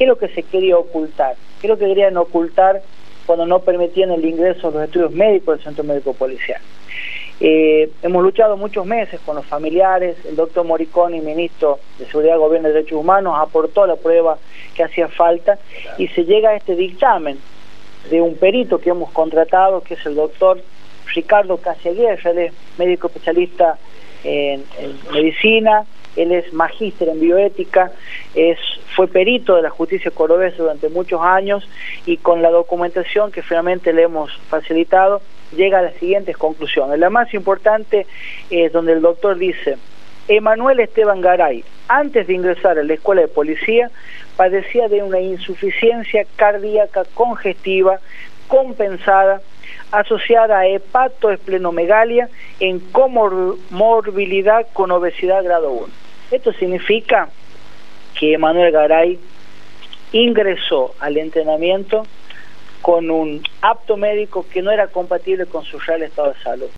¿qué es lo que se quería ocultar? ¿Qué es lo que querían ocultar cuando no permitían el ingreso a los estudios médicos del Centro Médico Policial? Hemos luchado muchos meses con los familiares. El doctor Moriconi, ministro de Seguridad, Gobierno y Derechos Humanos, aportó la prueba que hacía falta y se llega a este dictamen de un perito que hemos contratado, que es el doctor Ricardo Casiaguerra. Él es médico especialista en medicina, él es magíster en bioética, fue perito de la justicia cordobesa durante muchos años, y con la documentación que finalmente le hemos facilitado llega a las siguientes conclusiones. La más importante es donde el doctor dice: Emanuel Esteban Garay, antes de ingresar a la escuela de policía, padecía de una insuficiencia cardíaca congestiva compensada asociada a hepatoesplenomegalia en comorbilidad con obesidad grado 1. Esto significa que Emanuel Garay ingresó al entrenamiento con un apto médico que no era compatible con su real estado de salud.